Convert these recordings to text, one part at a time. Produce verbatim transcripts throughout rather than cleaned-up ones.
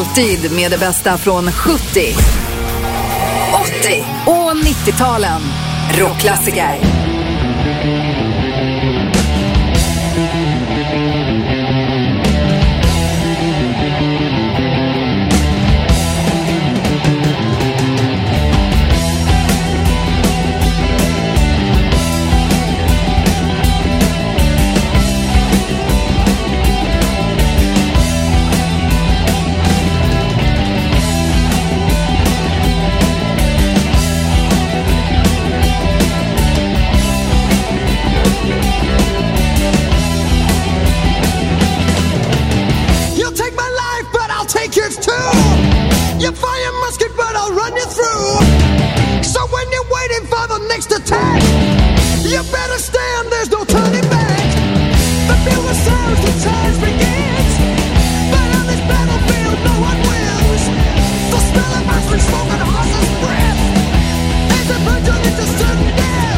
Alltid med det bästa från sjuttio, åttio och nittio-talen. Rockklassiker. You fire musket, but I'll run you through. So when you're waiting for the next attack, you better stand, there's no turning back. The builder sounds, the charge begins. But on this battlefield, no one wins. The smell of ice and smoke and a horse's breath as a virgin into sudden death.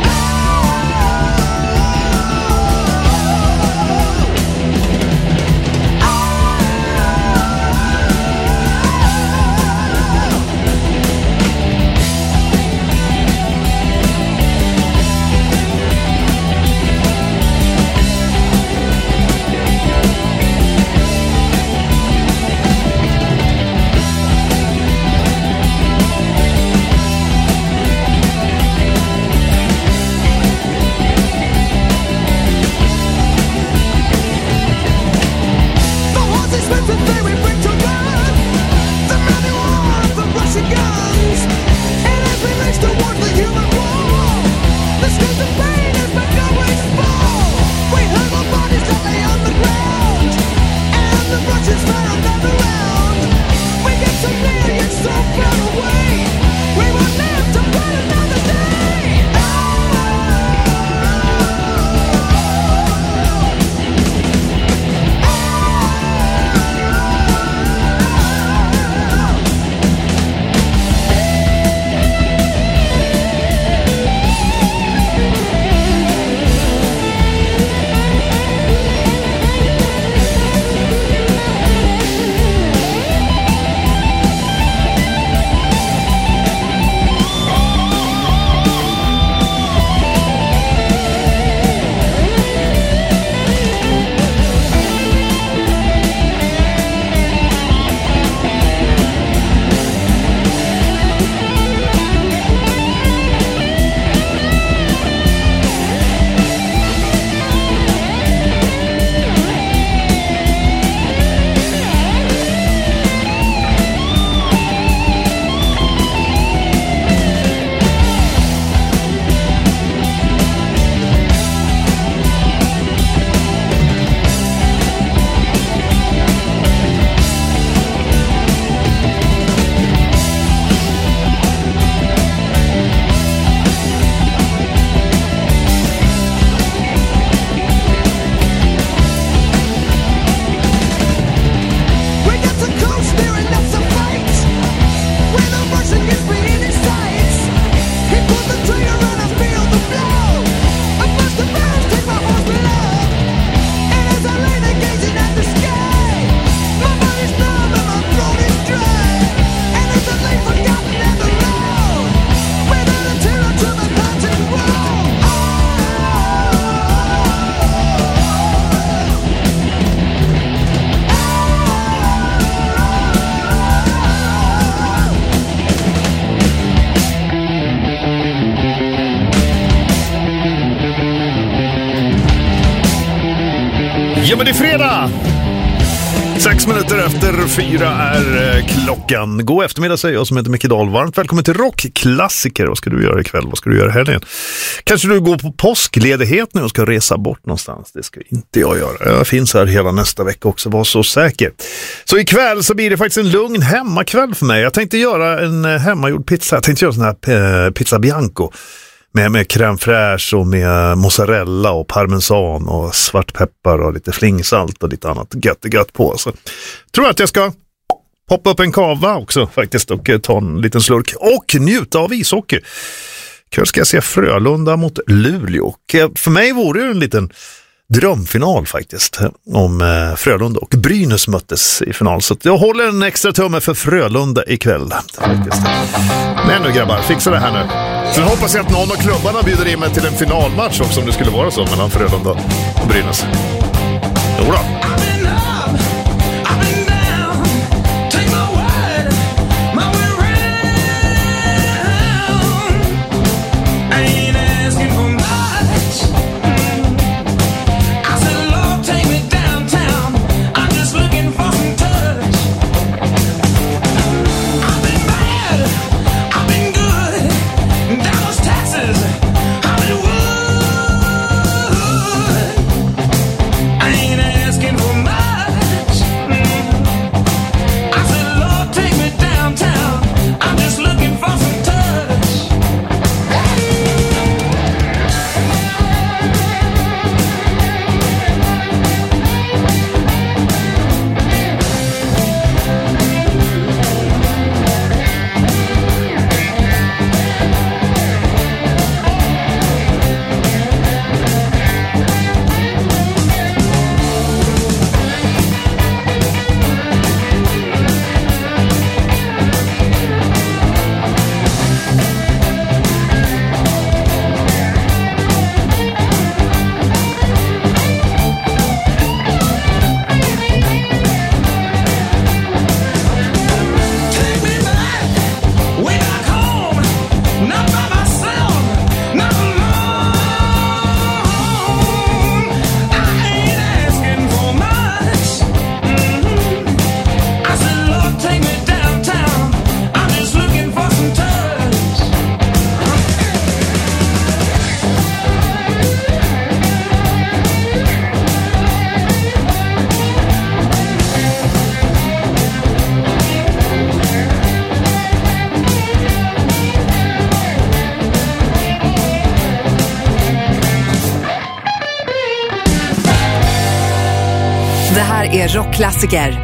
Ja, men det är fredag! Sex minuter efter fyra är klockan. God eftermiddag säger jag som heter Micke Dahl. Varmt välkommen till Rockklassiker. Vad ska du göra ikväll? Vad ska du göra helgen? Kanske du går på påskledighet nu och ska resa bort någonstans. Det ska inte jag göra. Jag finns här hela nästa vecka också, var så säker. Så ikväll så blir det faktiskt en lugn hemmakväll för mig. Jag tänkte göra en hemmagjord pizza. Jag tänkte göra sån här pizza bianco. Med, med crème fraîche och med mozzarella och parmesan och svartpeppar och lite flingsalt och lite annat gött gött på. Så tror jag att jag ska poppa upp en kava också faktiskt och ta en liten slurk och njuta av ishockey. Kväll ska jag se Frölunda mot Luleå. Och för mig vore det en liten drömfinal faktiskt om eh, Frölunda och Brynäs möttes i final. Så att jag håller en extra tumme för Frölunda ikväll faktiskt. Men nu grabbar, fixa det här nu. Sen hoppas jag att någon av klubbarna bjuder in mig till en finalmatch också om det skulle vara så mellan Frölunda och Brynäs. Jo då. Det här är rockklassiker.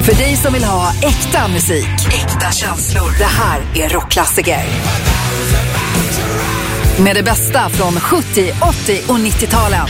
För dig som vill ha äkta musik, äkta känslor. Det här är rockklassiker. Med det bästa från sjuttio, åttio och nittio-talen.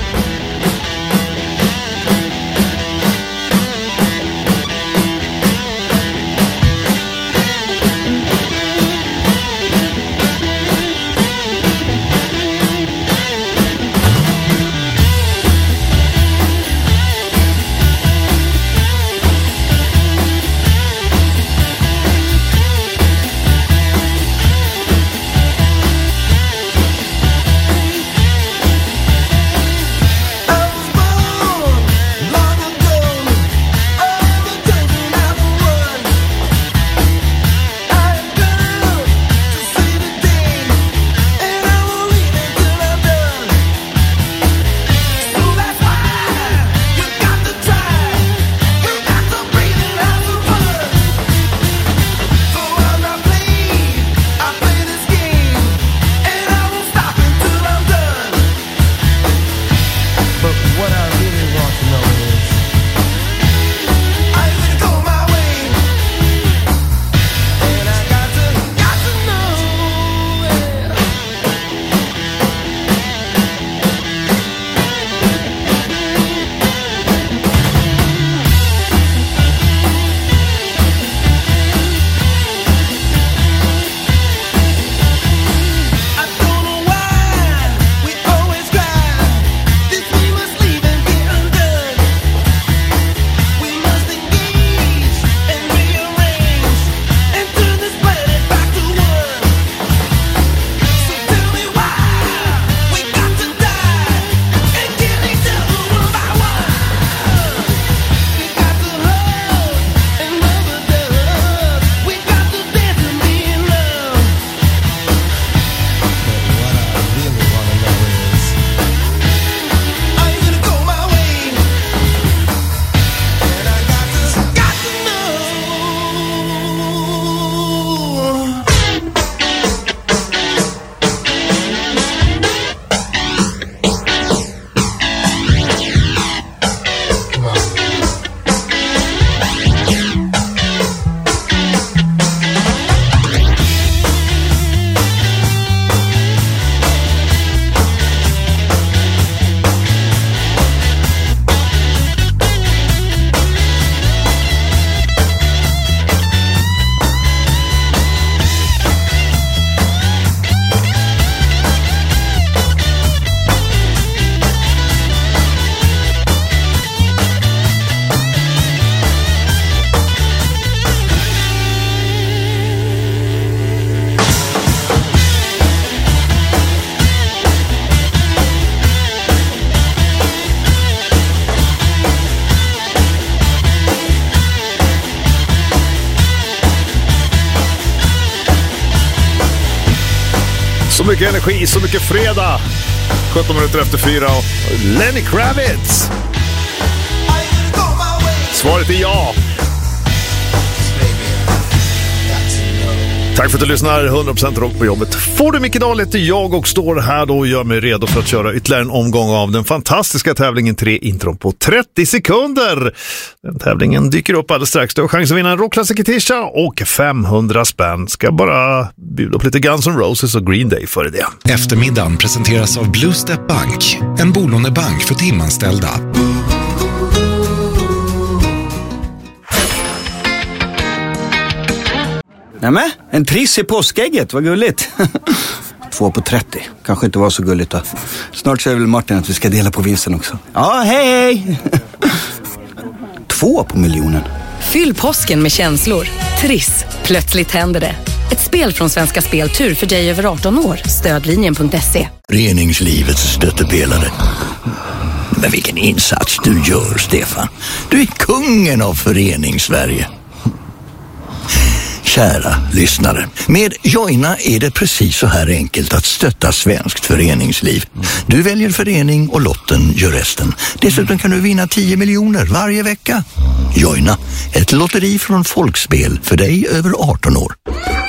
Så mycket energi, så mycket fredag. sjutton minuter efter fyra och Lenny Kravitz. Svaret är ja. Tack för att du lyssnar. hundra procent rock på jobbet. Får du Micke Dahl heter jag och står här då och gör mig redo för att köra ytterligare en omgång av den fantastiska tävlingen tre intron på trettio sekunder. Den tävlingen dyker upp alldeles strax. Du har chans att vinna en rockklassiker-tisha och femhundra spänn. Ska bara bjuda upp lite Guns N' Roses och Green Day för det. Eftermiddagen presenteras av Blue Step Bank, en bolånebank för timanställda. Nämen, en triss i påskägget, vad gulligt. Två på trettio, kanske inte var så gulligt då. Snart säger väl Martin att vi ska dela på vinsten också. Ja, hej hej. Två på miljonen. Fyll påsken med känslor. Triss, plötsligt händer det. Ett spel från Svenska Spel Tur för dig över arton år. Stödlinjen punkt se. Föreningslivets stöttepelare. Men vilken insats du gör, Stefan. Du är kungen av Föreningssverige. Kära lyssnare, med Joina är det precis så här enkelt att stötta svenskt föreningsliv. Du väljer förening och lotten gör resten. Dessutom kan du vinna tio miljoner varje vecka. Joina, ett lotteri från Folkspel för dig över arton år.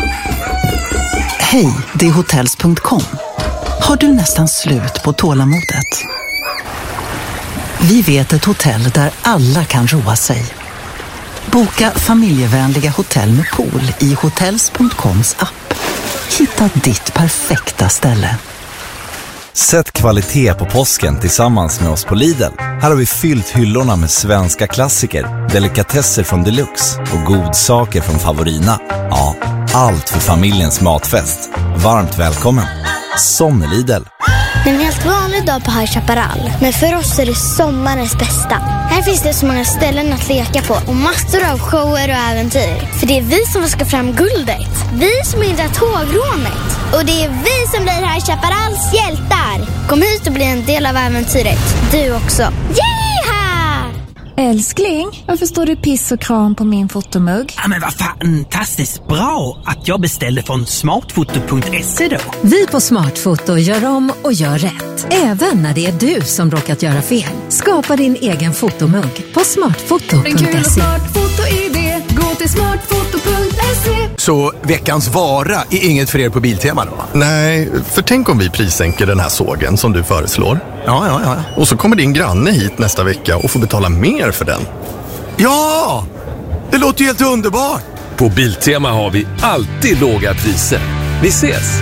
Hej, det är hotels punkt com. Har du nästan slut på tålamodet? Vi vet ett hotell där alla kan roa sig. Boka familjevänliga hotell med pool i hotels punkt coms app. Hitta ditt perfekta ställe. Sätt kvalitet på påsken tillsammans med oss på Lidl. Här har vi fyllt hyllorna med svenska klassiker, delikatesser från Deluxe och godsaker från Favorina. Ja, allt för familjens matfest. Varmt välkommen. Som Lidl. En helt vanlig dag på High Chaparral. Men för oss är det sommarens bästa. Här finns det så många ställen att leka på och massor av shower och äventyr. För det är vi som ska fram guldet. Vi som hindrar tågrånet. Och det är vi som blir High Chaparrals hjältar. Kom hit och bli en del av äventyret. Du också. Yeeha! Älskling, varför står det piss och kram på min fotomugg? Ja, men vad fantastiskt bra att jag beställde från smartfoto punkt se då. Vi på Smartfoto gör om och gör rätt. Även när det är du som råkat göra fel. Skapa din egen fotomugg på smartfoto punkt se. En kul smartfoto-idé. Gå till smartfoto punkt se. Så veckans vara är inget för er på Biltema då? Nej, för tänk om vi prissänker den här sågen som du föreslår. Ja, ja, ja. Och så kommer din granne hit nästa vecka och får betala mer för den. Ja! Det låter ju helt underbart! På Biltema har vi alltid låga priser. Vi ses!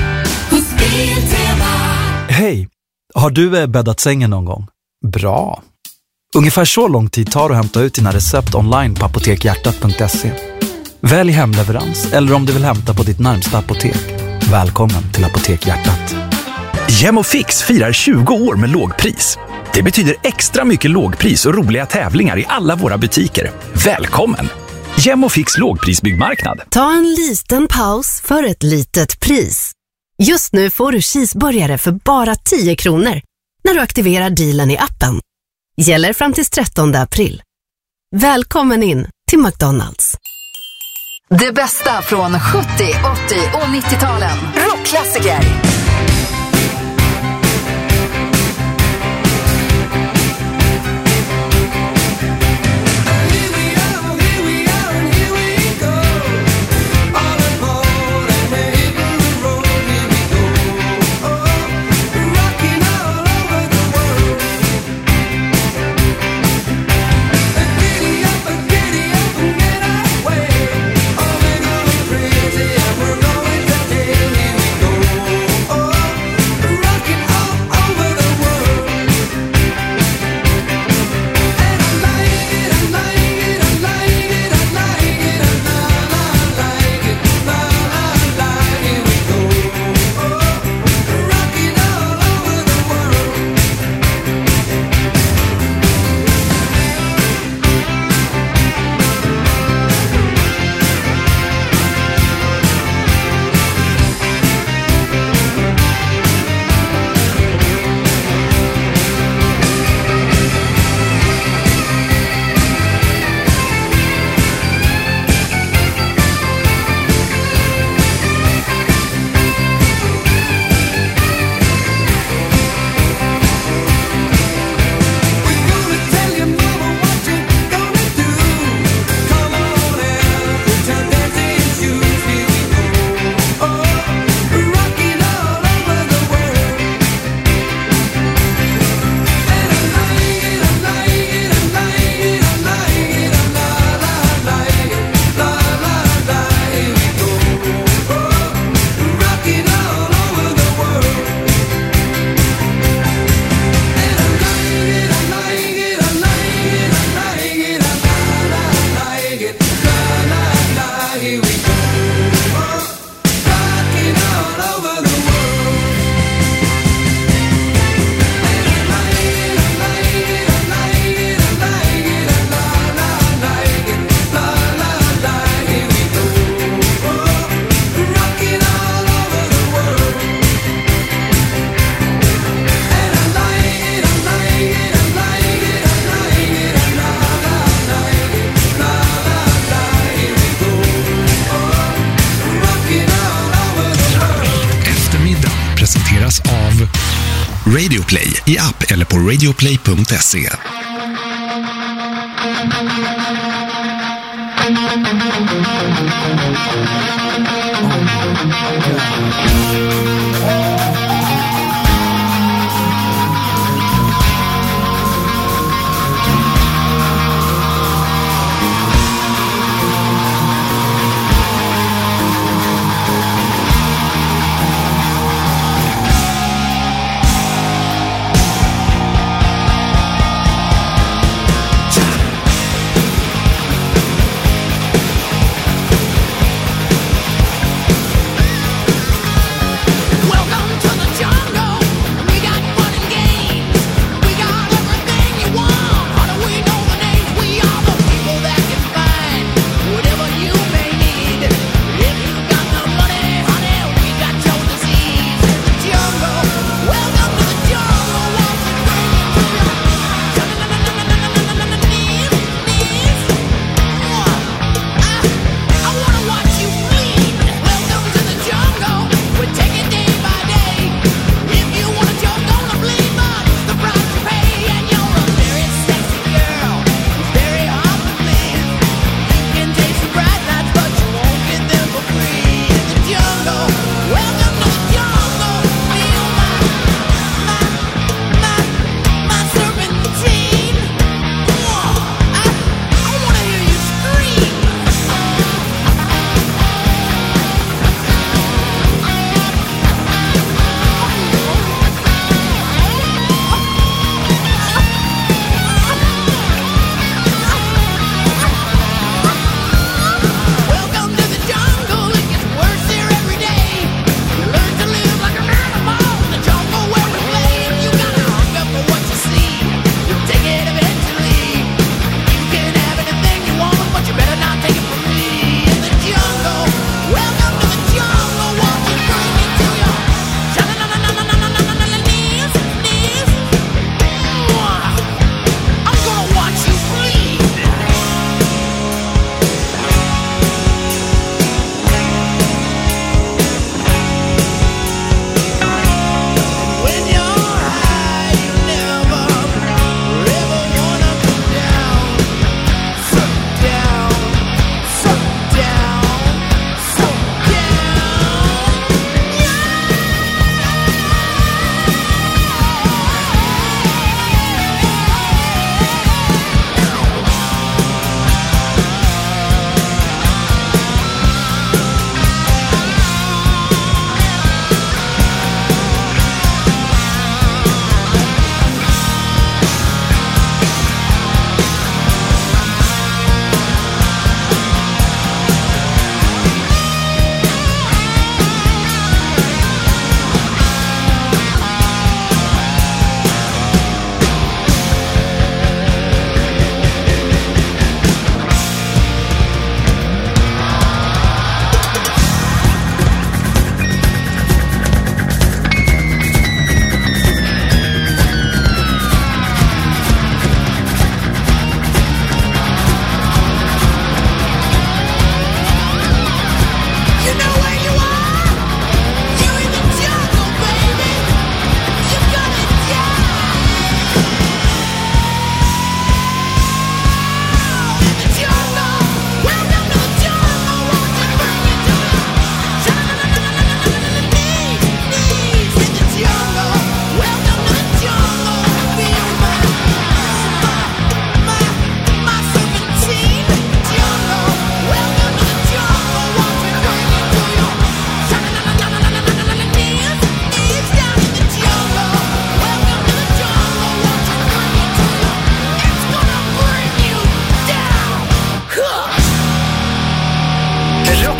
Hej! Har du bäddat sängen någon gång? Bra! Ungefär så lång tid tar det att hämta ut dina recept online på apotek hjärtat punkt se. Välj hemleverans eller om du vill hämta på ditt närmsta apotek. Välkommen till Apotek Hjärtat. Gemofix firar tjugo år med lågpris. Det betyder extra mycket lågpris och roliga tävlingar i alla våra butiker. Välkommen! Gemofix lågprisbyggmarknad. Ta en liten paus för ett litet pris. Just nu får du cheeseburgare för bara tio kronor när du aktiverar dealen i appen. Gäller fram till trettonde april. Välkommen in till McDonald's. Det bästa från sjuttio, åttio och nittio-talen. Rockklassiker. Av Radioplay i app eller på radioplay punkt se.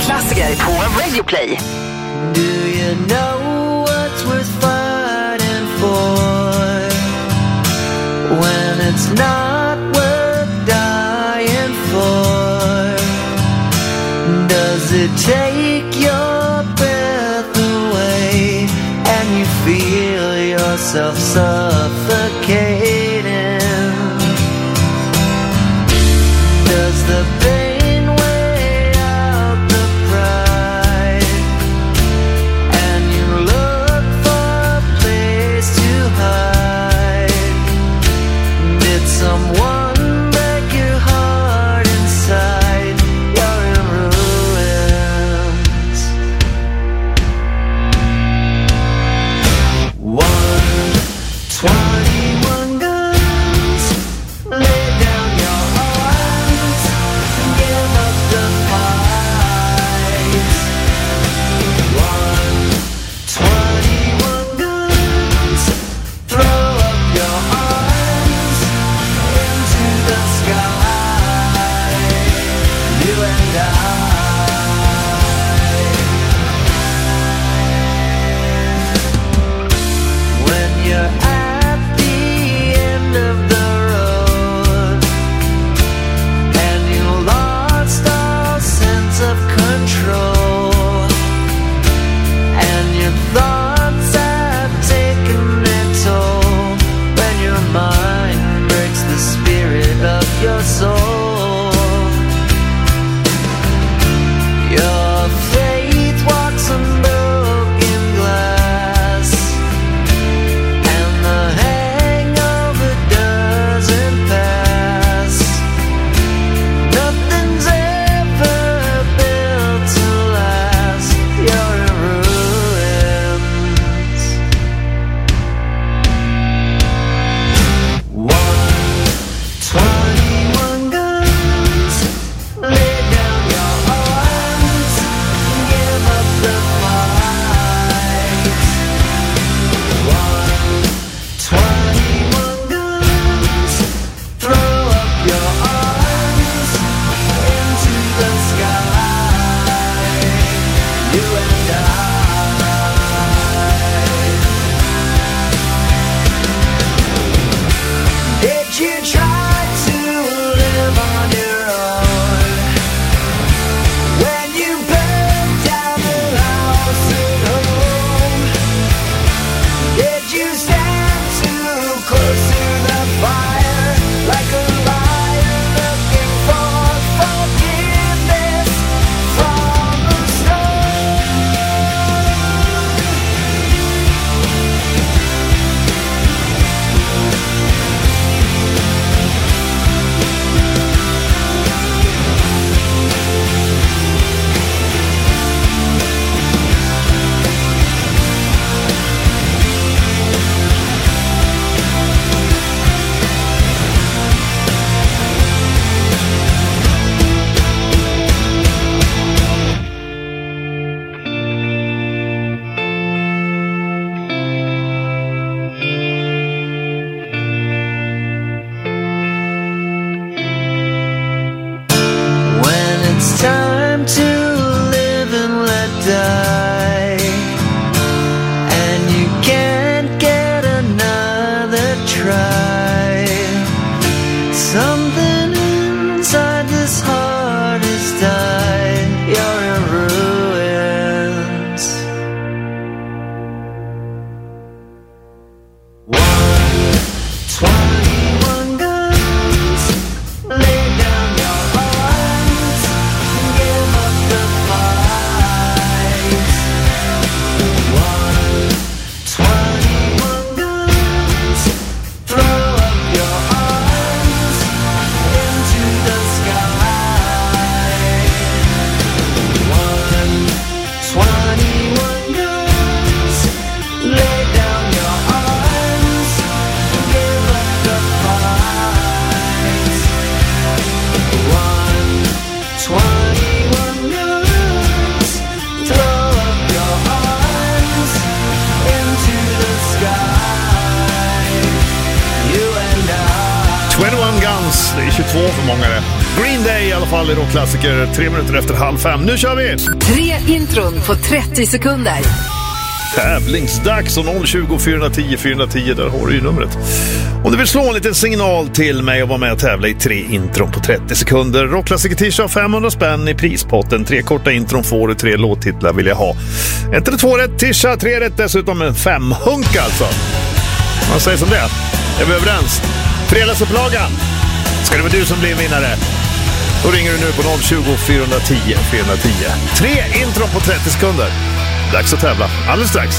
rockklassiker på Radio Play. Do you know what's worth fighting for when it's not worth dying for? Does it take your breath away and you feel yourself suffocating? Does the pain weigh out the pride and you look for a place to hide? Did someone break your heart inside? You're in ruins. One twenty-one guns, lay down your arms. fall i rockklassiker. Tre minuter efter halv fem. Nu kör vi! Tre intron på trettio sekunder. Tävlingsdags och noll tjugo fyra tio fyra tio, där har du ju numret. Om du vill slå en liten signal till mig och vara med och tävla i tre intron på trettio sekunder. Rockklassiker Tisha femhundra spänn i prispotten. Tre korta intron får du, tre låttitlar vill jag ha. Ett eller två rätt, Tisha, tre rätt, dessutom en femhunk alltså. Man säger som det. Är vi överens? Fredagsupplagan. Ska det vara du som blir vinnare? Då ringer du nu på noll tjugo fyra tio fyra tio. Tre intron på trettio sekunder. Dags att tävla. Alldeles strax.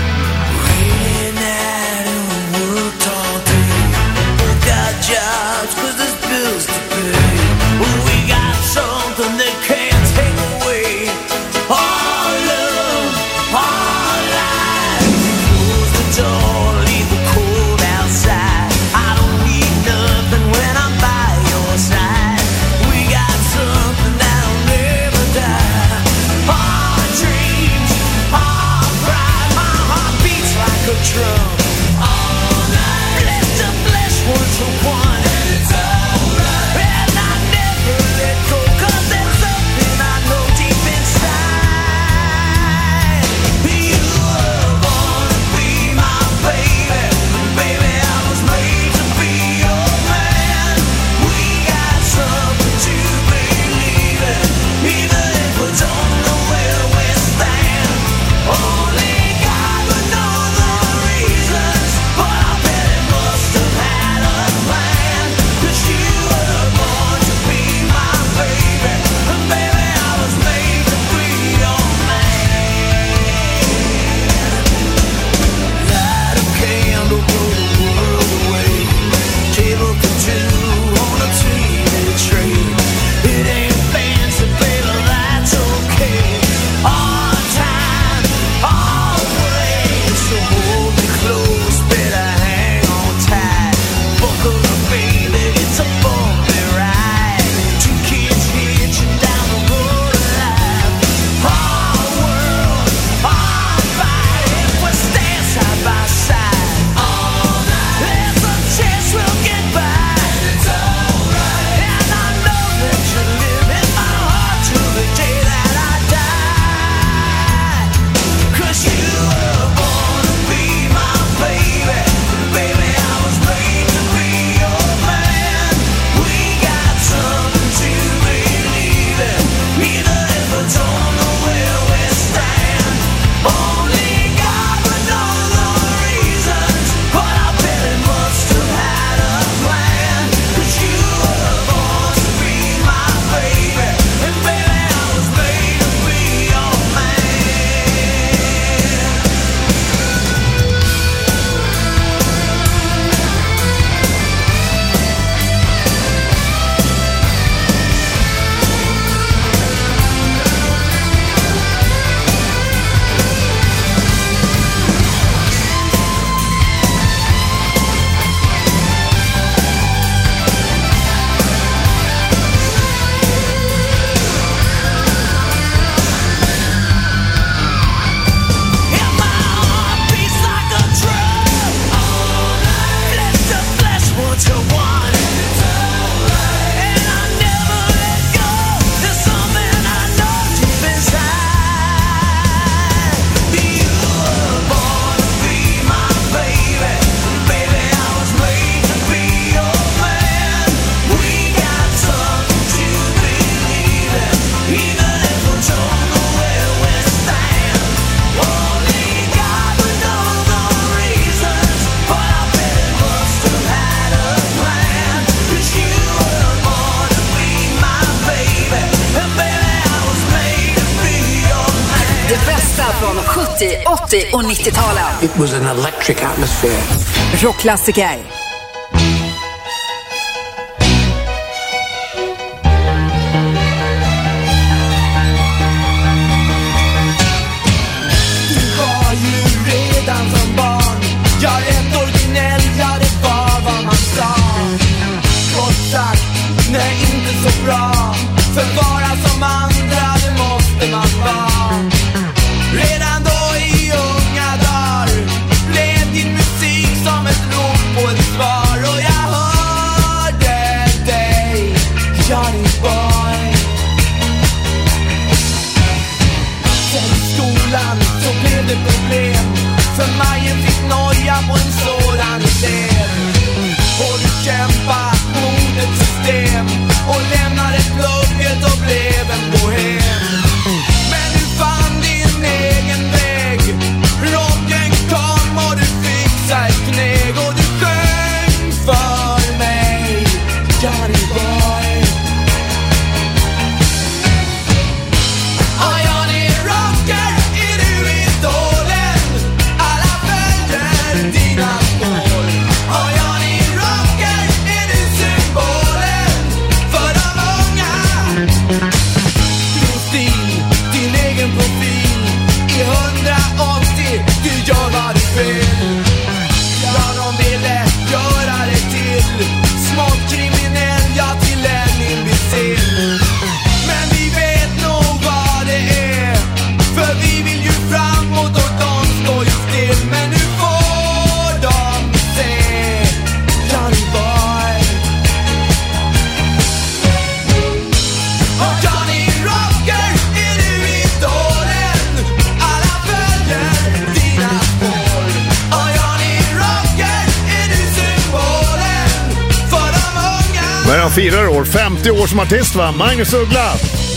sjuttio, åttio och nittio-talen. It was an electric atmosphere. Rockklassiker. Redan då i unga dagar blev din musik som ett rop på ett Han firar år, femtio år som artist va? Magnus Uggla.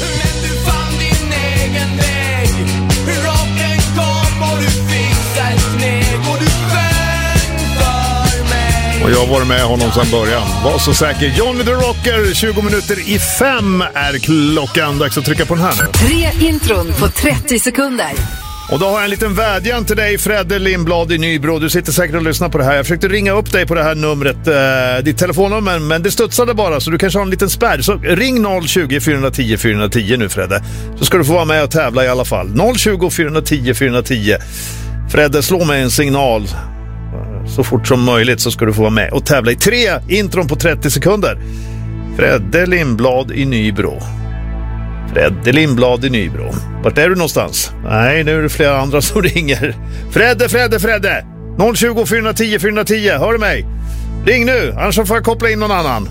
Och jag var med honom sedan början. Var så säker. Johnny the Rocker, tjugo minuter i fem är klockan. Dags att trycka på den här nu. Tre intron på trettio sekunder. Och då har jag en liten vädjan till dig, Fredde Lindblad i Nybro. Du sitter säkert och lyssnar på det här. Jag försökte ringa upp dig på det här numret, eh, ditt telefonnummer, men det studsade bara, så du kanske har en liten spärr. Så ring noll tjugo, fyra tio, fyra tio nu, Fredde. Så ska du få vara med och tävla i alla fall. noll tjugo, fyra tio, fyra tio. Fredde, slå mig en signal. Så fort som möjligt så ska du få vara med och tävla i tre intron på trettio sekunder. Fredde Lindblad i Nybro. Fredde Lindblad i Nybro. Vart är du någonstans? Nej, nu är det flera andra som ringer. Fredde, Fredde, Fredde! noll tjugo, fyra tio, fyra tio, hör du mig? Ring nu, annars får jag koppla in någon annan.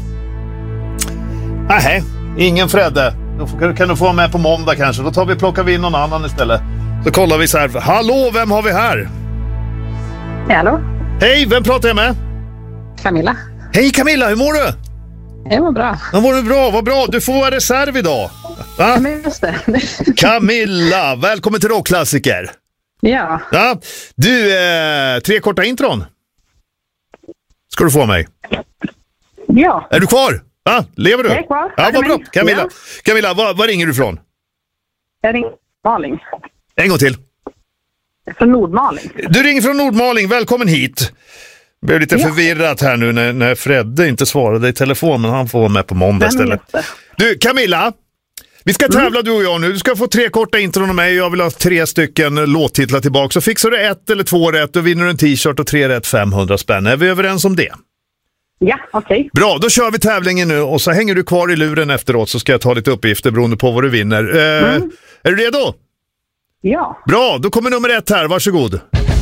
Nej, ingen Fredde. Då kan du få vara med på måndag kanske. Då tar vi plockar vi in någon annan istället. Så kollar vi så här. Hallå, vem har vi här? Hallå? Hej, vem pratar jag med? Camilla. Hej Camilla, hur mår du? Jag mår bra. Ja, mår du bra, vad bra. Du får vara reserv idag. Va? Men just det. Camilla, välkommen till Rockklassiker. Ja. Ja. Du, eh, tre korta intron. Ska du få mig? Ja. Är du kvar? Va? Lever du? Jag är kvar. Ja, vad bra. Camilla, ja. Camilla var, var ringer du ifrån? Jag ringer från Nordmaling. En gång till. Från Nordmaling. Du ringer från Nordmaling, välkommen hit. Jag blev lite ja. förvirrat här nu när, när Fredde inte svarade i telefon, men han får vara med på måndag istället. Du, Camilla, vi ska tävla mm. du och jag nu. Du ska få tre korta intron av mig. Jag vill ha tre stycken låttitlar tillbaka. Så fixar du ett eller två rätt och vinner en t-shirt och tre rätt femhundra spänn. Är vi överens om det? Ja, okej. Okay. Bra, då kör vi tävlingen nu och så hänger du kvar i luren efteråt så ska jag ta lite uppgifter beroende på vad du vinner. Eh, mm. Är du redo? Ja. Bra, då kommer nummer ett här. Varsågod.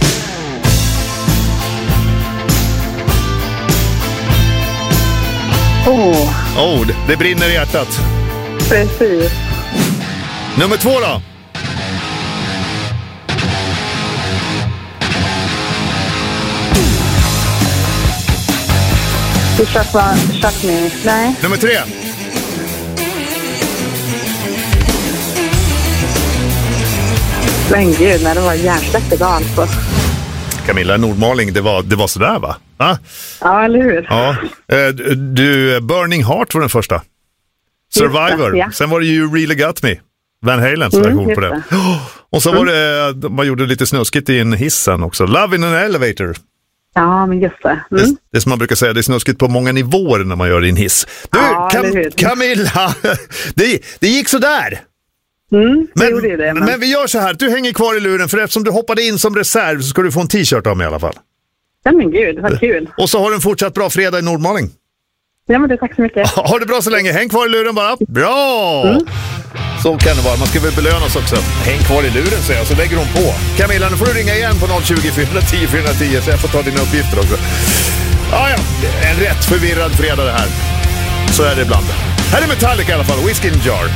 Åh. Oh, det, det brinner i hjärtat. Precis. Nummer två då? Du köper chutney. Nej. Nummer tre? Men gud, när det var hjärnsläpp idag alltså. Camilla Nordmaling, det var, det var sådär va? va? Ja, eller hur? Ja. Du, Burning Heart var den första. Survivor. Det, ja. Sen var det You Really Got Me. Van Halens mm, version på det. det. Och så mm. var det, man gjorde lite snuskigt i en hissen också. Love in an Elevator. Ja, men just det. Mm. det. Det är som man brukar säga, det är snuskigt på många nivåer när man gör det i en hiss. Du, ja, Cam- Camilla, det, det gick så där. Mm, men, det det, men... men vi gör så här, du hänger kvar i luren för eftersom du hoppade in som reserv så ska du få en t-shirt av mig i alla fall. Ja men gud, vad kul. Och så har du en fortsatt bra fredag i Nordmaling. Ja men det, tack så mycket. Ha det bra så länge, häng kvar i luren bara. Bra! Mm. Så kan det vara, man ska väl belönas också. Häng kvar i luren säger jag, så lägger hon på. Camilla, nu får du ringa igen på noll tjugo, fyra tio, fyra tio så jag får ta dina uppgifter också. Ah, ja, en rätt förvirrad fredag det här. Så är det ibland. Här är Metallica i alla fall, Whiskey in a Jar.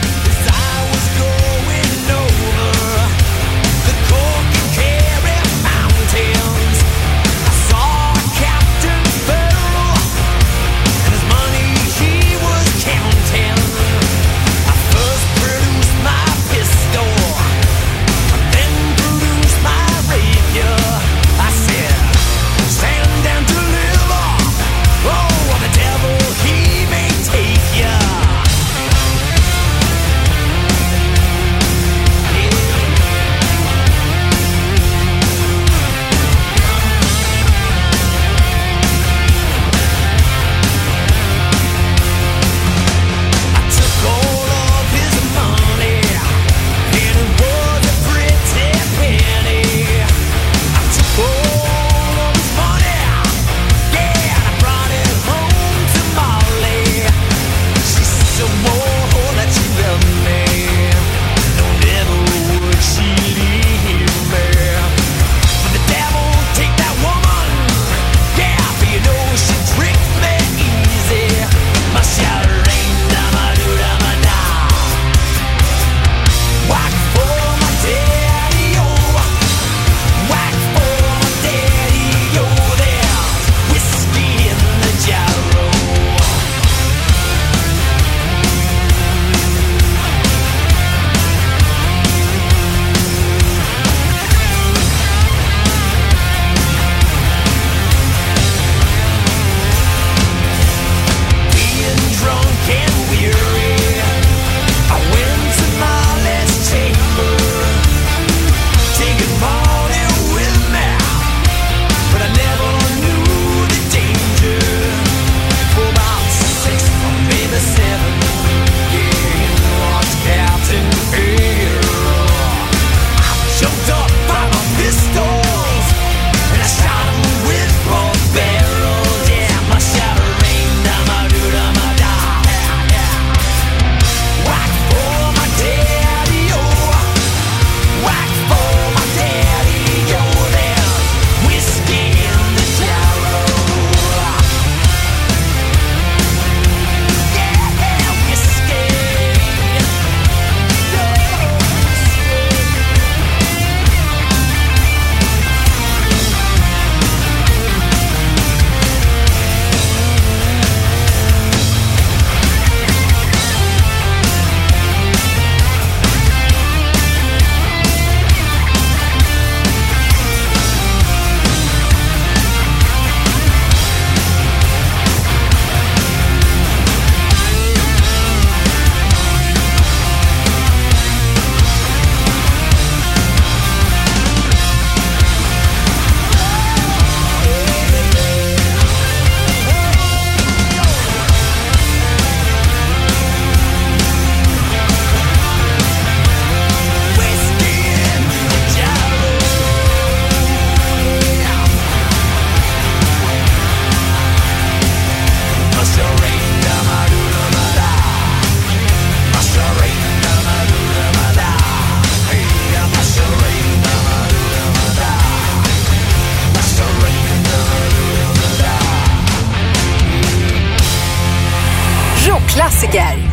Rockklassiker.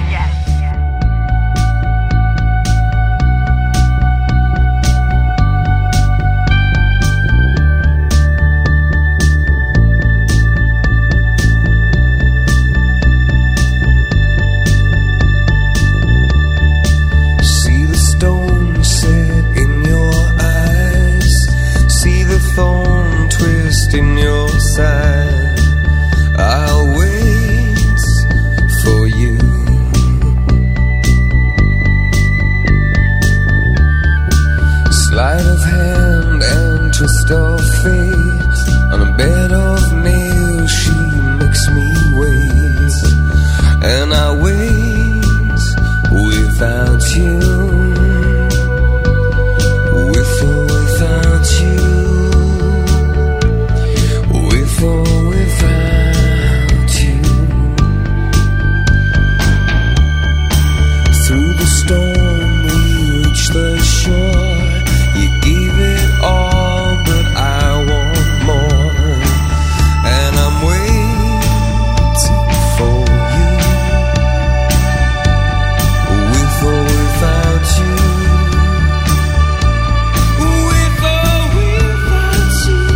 Thorn twist in your side. I'll wait for you. Sleight of hand and twist of fate. On a bed of nails she makes me wait. And I wait without you. With or without you. With or without you. Through the storm we reach the shore. You gave it all, but I want more. And I'm waiting for you. With or without you. With or without you.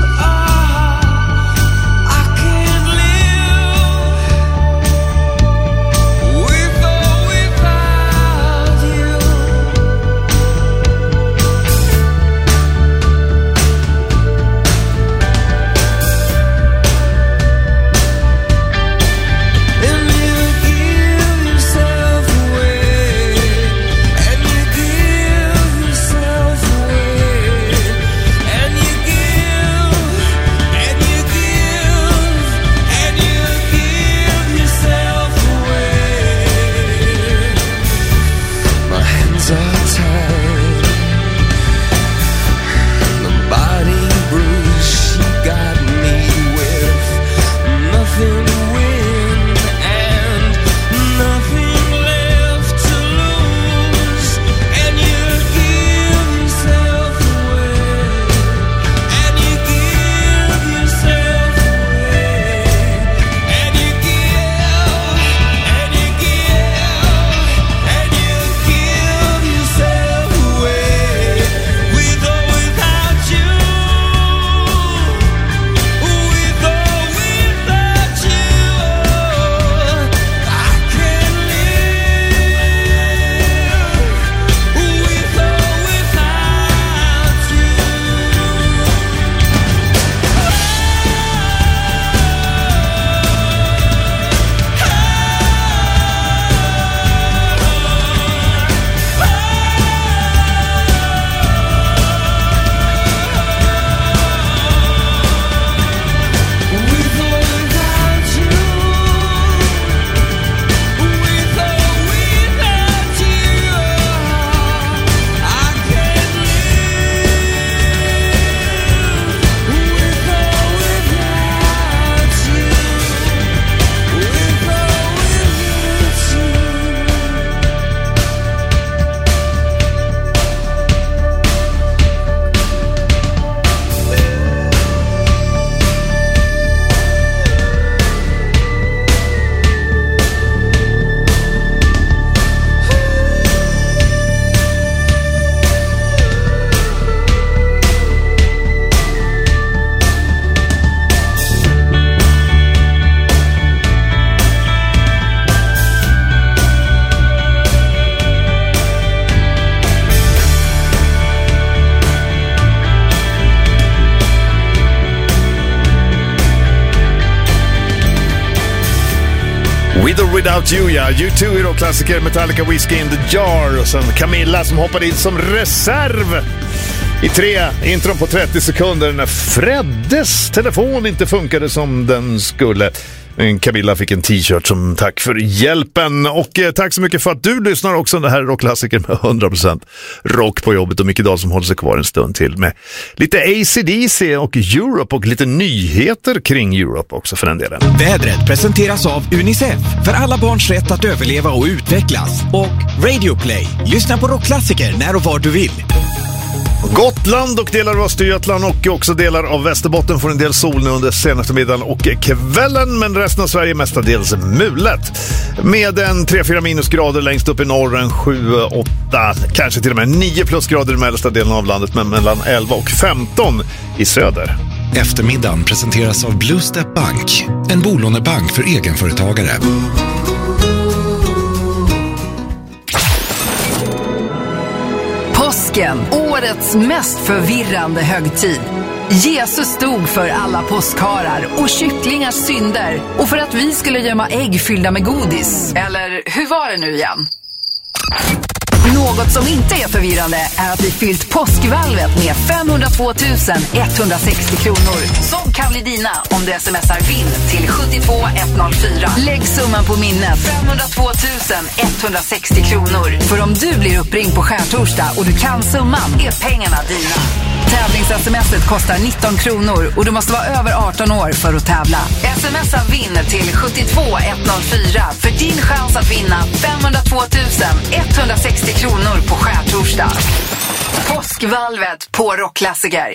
With or without you, ja. U två är då klassiker, Metallica, Whiskey in the Jar. Och sen Camilla som hoppade in som reserv i tre intron på trettio sekunder när Freddes telefon inte funkade som den skulle. Camilla fick en t-shirt som tack för hjälpen. Och eh, tack så mycket för att du lyssnar också. Det här är rockklassiker med hundra procent rock på jobbet. Och Micke Dahl som håller sig kvar en stund till med lite A C D C och Europe och lite nyheter kring Europe också för den delen. Vädret presenteras av UNICEF för alla barns rätt att överleva och utvecklas. Och Radio Play. Lyssna på rockklassiker när och var du vill. Gotland och delar av Östergötland och också delar av Västerbotten får en del sol nu under senaste middagen och kvällen, men resten av Sverige mestadels mulet. Med en tre fyra minusgrader längst upp i norr, en sju åtta, kanske till och med nio plusgrader i mellersta delen av landet, men mellan elva och femton i söder. Eftermiddagen presenteras av Blue Step Bank, en bolånebank för egenföretagare. Påsken, årets mest förvirrande högtid. Jesus stod för alla påskharar och kycklingars synder, och för att vi skulle gömma ägg fyllda med godis. Eller hur var det nu igen? Något som inte är förvirrande är att vi fyllt påskvalvet med femhundratvå tusen etthundrasextio kronor. Som kan bli dina om du smsar vinn till sjuttiotvå etthundrafyra. Lägg summan på minnet, femhundratvå tusen etthundrasextio kronor. För om du blir uppringd på skärtorsdag och du kan summan, är pengarna dina. Tävlings-smset kostar nitton kronor och du måste vara över arton år för att tävla. Smsa vinn till sjuttiotvå etthundrafyra för din chans att vinna femhundratvå tusen etthundrasextio kronor på skärtorsdag. Påskvalvet på Rockklassiker.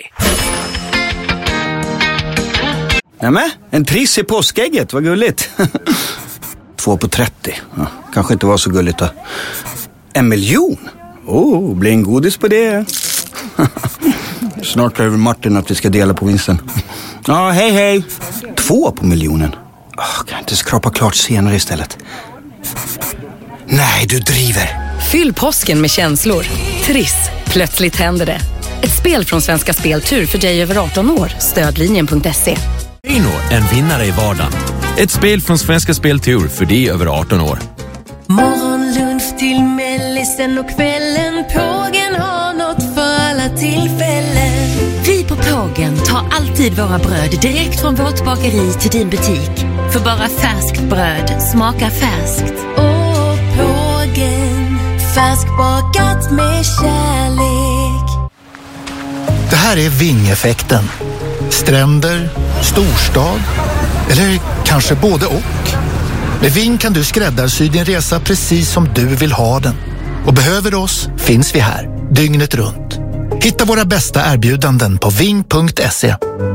Nämen, en triss i påskägget, vad gulligt. Två på trettio, ja, kanske inte var så gulligt då. En miljon? Oh, blir en godis på det. Snart över Martin att vi ska dela på vinsten. Ja, hej hej. Två på miljonen. Oh, kan jag inte skrapa klart senare istället? Nej, du driver. Fyll påsken med känslor. Triss. Plötsligt händer det. Ett spel från Svenska Speltur för dig över arton år. Stödlinjen punkt se. Rino, en vinnare i vardagen. Ett spel från Svenska Speltur för dig över arton år. Morgonlunch till mellisen och kvällen. Pågen har något för alla tillfällen. Vi på Pågen tar alltid våra bröd direkt från vårt bakeri till din butik. För bara färskt bröd smakar färskt. Och Pågen, färskbakat med kärlek. Det här är Ving-effekten. Stränder, storstad eller kanske både och. Med Ving kan du skräddarsy din resa precis som du vill ha den. Och behöver oss finns vi här, dygnet runt. Hitta våra bästa erbjudanden på ving punkt se.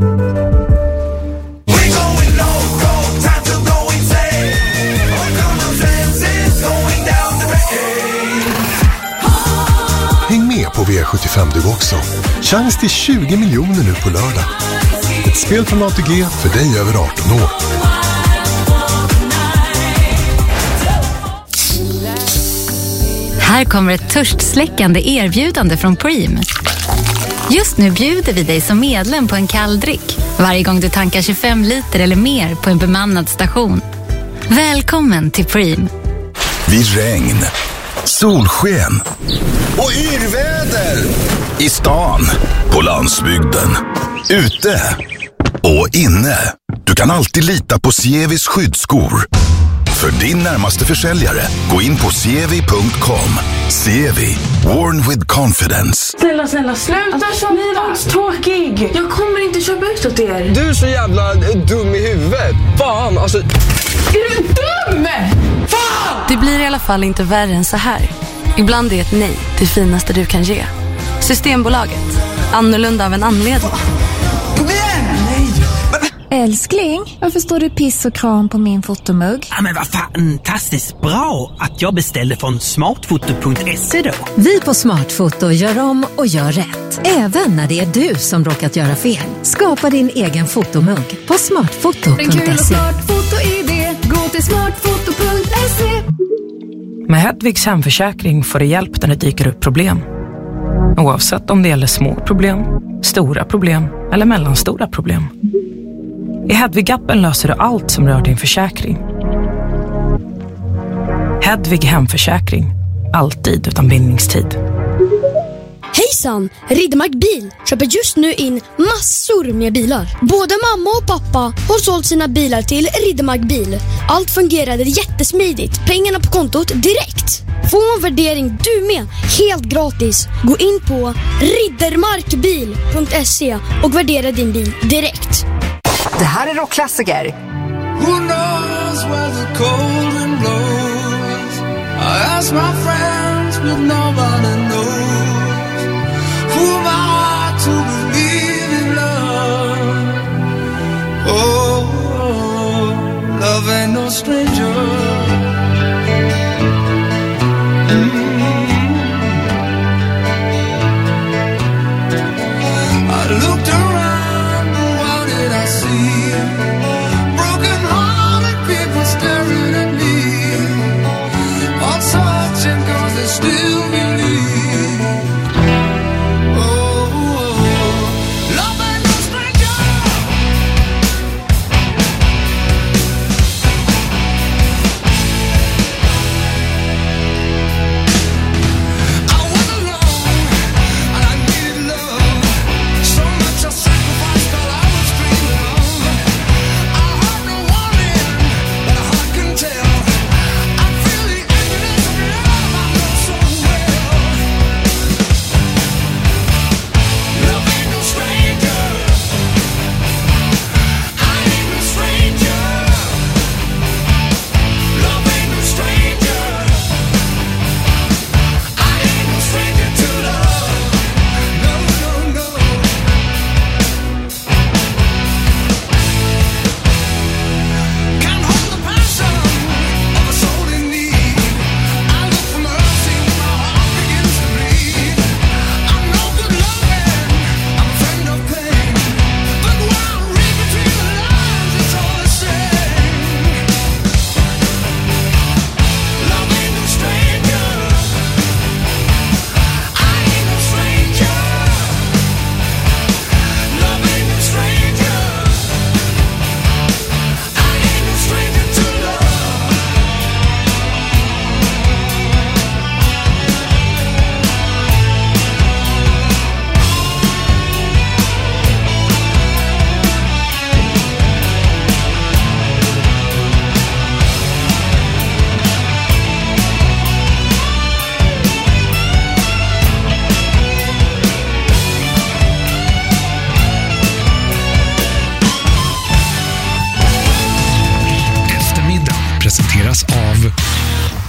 Häng med på V sjuttiofem du också. Chans till tjugo miljoner nu på lördag. Ett spel från A T G för dig över arton år. Här kommer ett törstsläckande erbjudande från Preem. Just nu bjuder vi dig som medlem på en kalldryck varje gång du tankar tjugofem liter eller mer på en bemannad station. Välkommen till Preem. Vid regn, solsken och yrväder. I stan, på landsbygden, ute och inne. Du kan alltid lita på Sievis skyddsskor. För din närmaste försäljare, gå in på sievi punkt com. Sievi, worn with confidence. Snälla, snälla, sluta köpa. Tråkig. Jag kommer inte köpa ut åt er. Du är så jävla dum i huvudet. Fan, alltså. Är du dum? Fan! Det blir i alla fall inte värre än så här. Ibland är ett nej det finaste du kan ge. Systembolaget. Annorlunda av en anledning. Kom igen! Nej! Älskling, varför står det piss och kram på min fotomugg? Ja, men vad fantastiskt bra att jag beställde från smartfoto punkt se då. Vi på Smartfoto gör om och gör rätt. Även när det är du som råkat göra fel. Skapa din egen fotomugg på smartfoto punkt se. En kul och smart foto-idé. Gå till smartfoto punkt se. Med Hedvigs hemförsäkring får du hjälp när det dyker upp problem. Oavsett om det gäller små problem, stora problem eller mellanstora problem. I Hedvig-appen löser du allt som rör din försäkring. Hedvig hemförsäkring. Alltid utan bindningstid. Hejsan! Riddermark Bil köper just nu in massor med bilar. Både mamma och pappa har sålt sina bilar till Riddermark Bil. Allt fungerade jättesmidigt. Pengarna på kontot direkt. Få en värdering du med, helt gratis. Gå in på riddermarkbil punkt se och värdera din bil direkt. Det här är Rockklassiker. Who knows where the cold wind blows? I ask my friends, but nobody knows. Who am I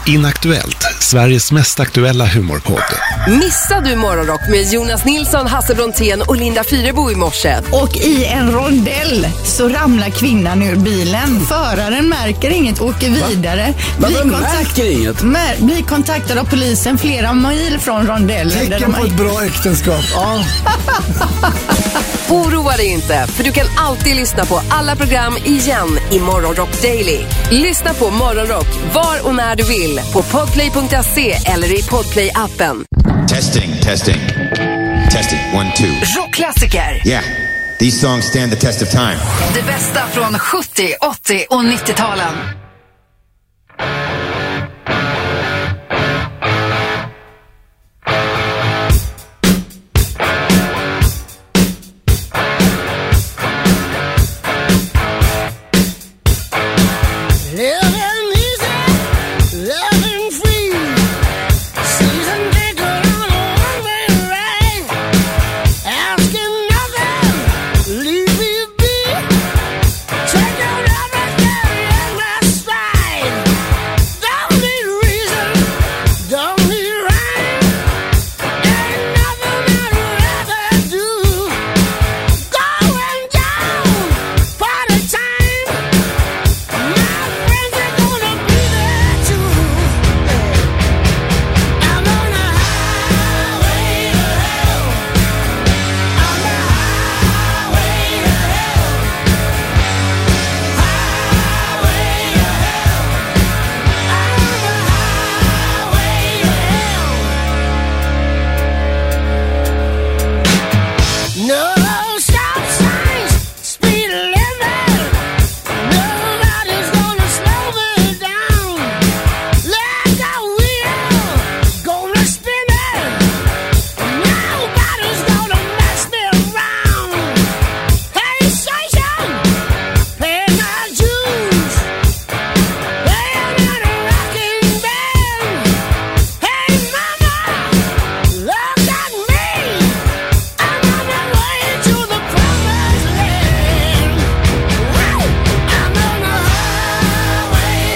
Inaktuellt, Sveriges mest aktuella humorpodd. Missar du Morgonrock med Jonas Nilsson, Hasse Brontén och Linda Fyrebo i morse? Och i en rondell så ramlar kvinnan ur bilen. Föraren märker inget, åker vidare. Va? Blir, Men kontakt... märker inget? Mär... blir kontaktad av polisen flera mil från rondellen. Tecken på ett bra äktenskap. Ja. Oroa dig inte, för du kan alltid lyssna på alla program igen i Morgonrock Daily. Lyssna på Morgonrock var och när du vill på podplay punkt se eller i Podplay-appen. Testing, testing. Testing, one, two. Rockklassiker. Yeah, these songs stand the test of time. Det bästa från sjuttio, åttio och nittio-talen.